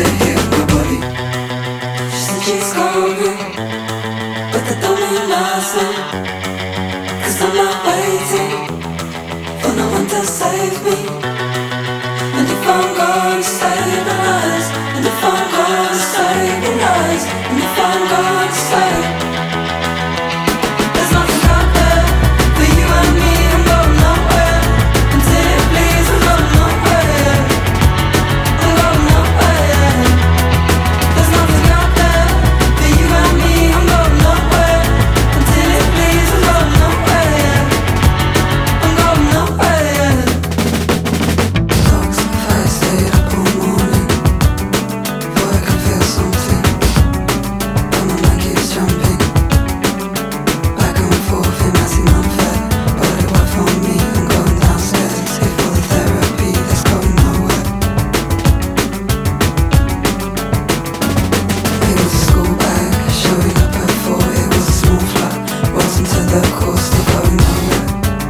to heal my body. She said she's coming, but that don't mean nothing, 'cause I'm not waiting for no one to save me. And if I'm gonna stabilize, and if I'm gonna stabilize, and if I'm gonna stay, there's nothing out there for you and me. I'm going nowhere until it bleeds. I'm going nowhere. I'm going nowhere. There's nothing out there for you and me. I'm going nowhere until it bleeds. I'm going nowhere. I'm going nowhere. Dogs and fire stayed up all morning. Boy, I can feel something. But my mind keeps jumping back and forth. It might seem unfair, but it worked for me. I'm going downstairs and take all the therapy that's going nowhere. It was a school bag, showing up at 4. It was a small flat, rose into the course, still going nowhere.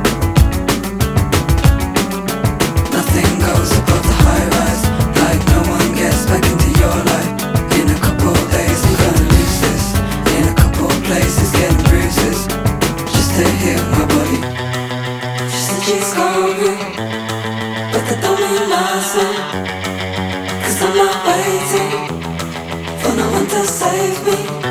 Nothing goes above the high rise, like no one gets back into your life. In a couple of days I'm gonna lose this, in a couple of places getting bruises, just to heal my body. She said she's coming, but that don't mean nothing, 'cause I'm not waiting for no one to save me.